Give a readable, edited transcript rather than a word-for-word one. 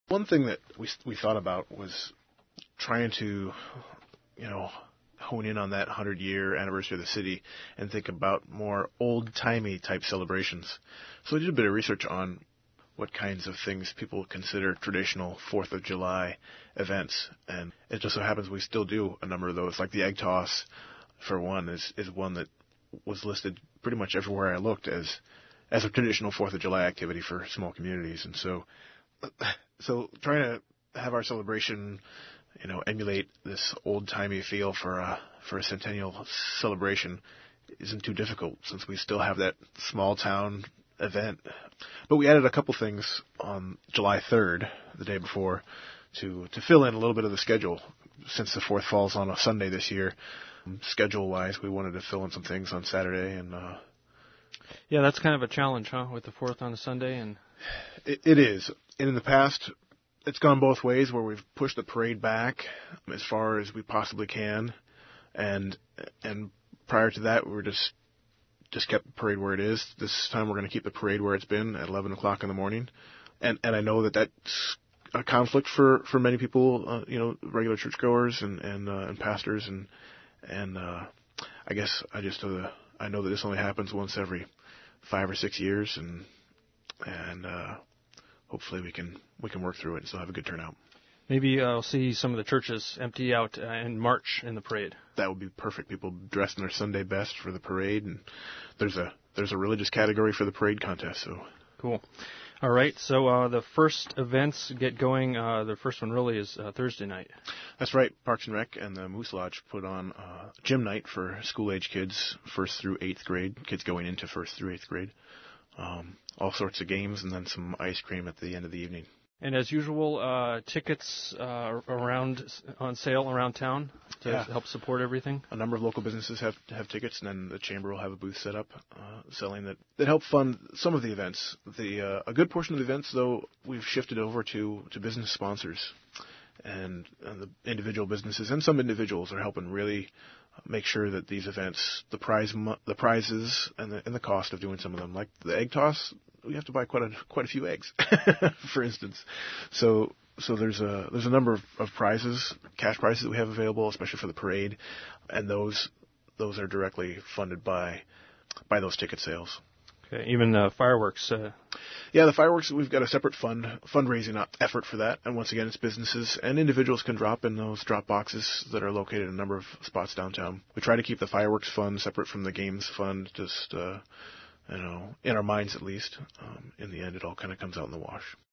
One thing that we thought about was trying to, hone in on that 100-year anniversary of the city and think about more old-timey type celebrations. So we did a bit of research on what kinds of things people consider traditional 4th of July events. And it just so happens we still do a number of those. Like the egg toss, for one, is one that was listed pretty much everywhere I looked as a traditional 4th of July activity for small communities. And so trying to have our celebration, emulate this old-timey feel for a centennial celebration isn't too difficult, since we still have that small town event. But we added a couple things on July 3rd, the day before, to fill in a little bit of the schedule. Since the 4th falls on a Sunday this year, schedule-wise, we wanted to fill in some things on Saturday. And yeah, that's kind of a challenge, huh, with the 4th on a Sunday? And It is. And in the past, it's gone both ways, where we've pushed the parade back as far as we possibly can, and prior to that, we were just kept the parade where it is. This time, we're going to keep the parade where it's been at 11 o'clock in the morning, and I know that that's a conflict for many people, regular churchgoers and pastors, and I guess I know that this only happens once every 5 or 6 years, and hopefully we can work through it and still have a good turnout. Maybe I'll see some of the churches empty out in March in the parade. That would be perfect. People dressed in their Sunday best for the parade, and there's a religious category for the parade contest. So cool. All right. So the first events get going. The first one really is Thursday night. That's right. Parks and Rec and the Moose Lodge put on gym night for school-age kids, 1st through 8th grade, kids going into 1st through 8th grade. All sorts of games, and then some ice cream at the end of the evening. And as usual, tickets around on sale around town to help support everything. A number of local businesses have tickets, and then the chamber will have a booth set up selling that help fund some of the events. A good portion of the events, though, we've shifted over to business sponsors, and the individual businesses and some individuals are helping really make sure that these events, the prizes and the cost of doing some of them, like the egg toss, we have to buy quite a few eggs, for instance. So there's a number of prizes, cash prizes that we have available, especially for the parade, and those are directly funded by those ticket sales. Okay, even fireworks. Yeah, the fireworks, we've got a separate fundraising effort for that. And once again, it's businesses and individuals can drop in those drop boxes that are located in a number of spots downtown. We try to keep the fireworks fund separate from the games fund, just, in our minds at least. In the end, it all kind of comes out in the wash.